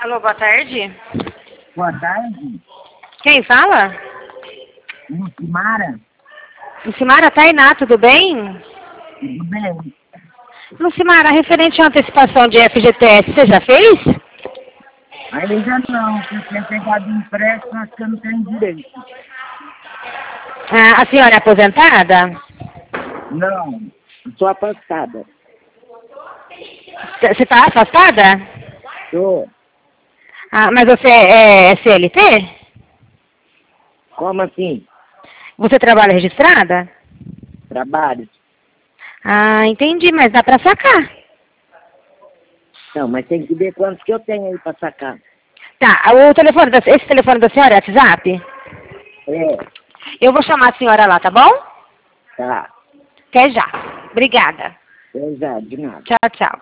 Alô, boa tarde. Boa tarde. Quem fala? Lucimara. Lucimara Tainá, tudo bem? Tudo bem? Lucimara, referente à antecipação de FGTS, você já fez? Ainda não, porque eu tinha pegado empréstimo, acho que eu não tenho direito. Ah, a senhora é aposentada? Não, estou afastada. Você está afastada? Tô. Ah, mas você é CLT? Como assim? Você trabalha registrada? Trabalho. Ah, entendi, mas dá para sacar. Não, mas tem que ver quantos que eu tenho aí para sacar. Tá, esse telefone da senhora é WhatsApp? É, Eu vou chamar a senhora lá, tá bom? tá. Até já. Obrigada. Eu já, de nada. Tchau, tchau.